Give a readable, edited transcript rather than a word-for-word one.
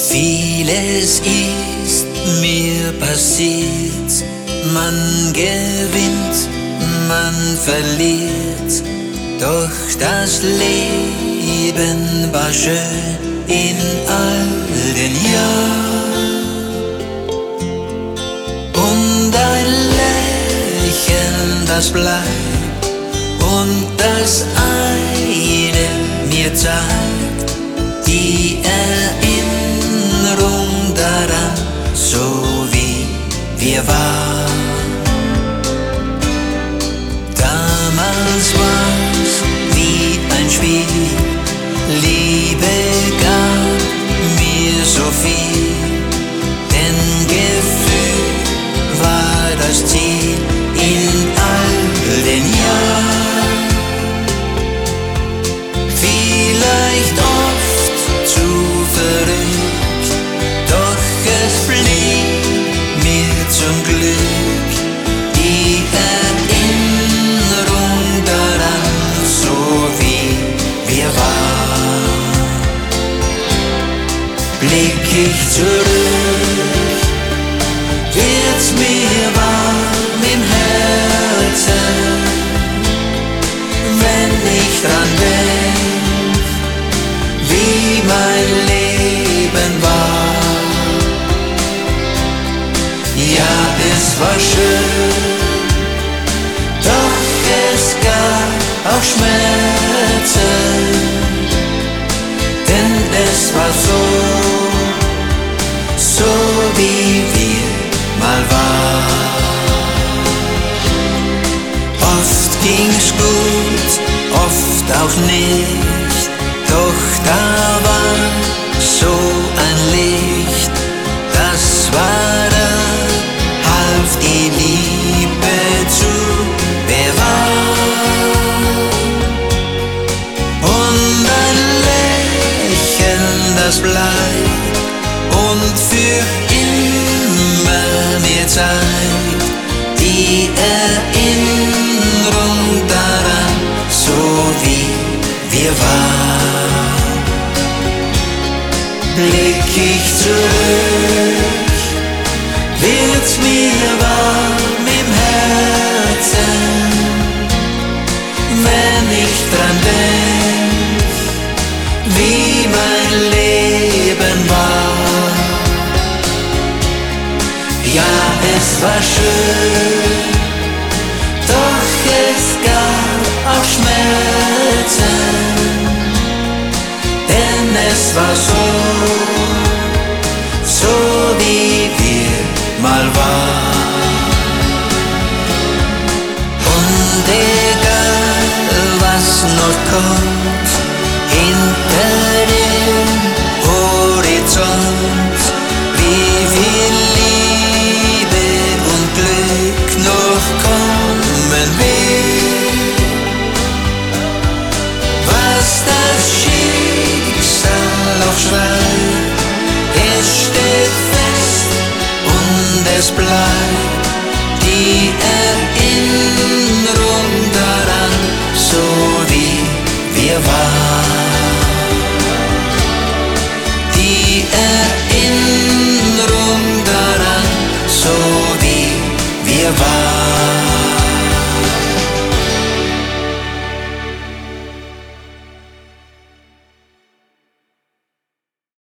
Vieles ist mir passiert, man gewinnt, man verliert, doch das Leben war schön in all den Jahren. Und ein Lächeln, das bleibt, und das eine mir zeigt, die Erinnerung daran, so wie wir waren. Damals war's wie ein Spiel, Liebe gab mir so viel, denn Gefühl war das Ziel in all den Jahren. Vielleicht oft zu verrückt, doch es blieb mir zum Glück die Erinnerung daran, so wie wir waren. Blick ich zurück, wird's mir warm im Herzen, wenn ich dran denk, wie mein Leben war. Ja, es war schön, doch es gab auch Schmerzen, denn es war so wie wir mal waren. Oft ging's gut, oft auch nicht, doch da war so ein Licht, das war da, half die Liebe zu bewahren. Und ein Lächeln, das bleibt und für immer mir zeigt, die Erinnerung daran, so wie wir waren. Blick ich zurück, wird's mir warm im Herzen, wenn ich dran denk, wie mein Leben war. Ja, es war schön, doch es gab auch Schmerzen, denn es war so wie wir mal waren. Und egal was noch kommt, hinter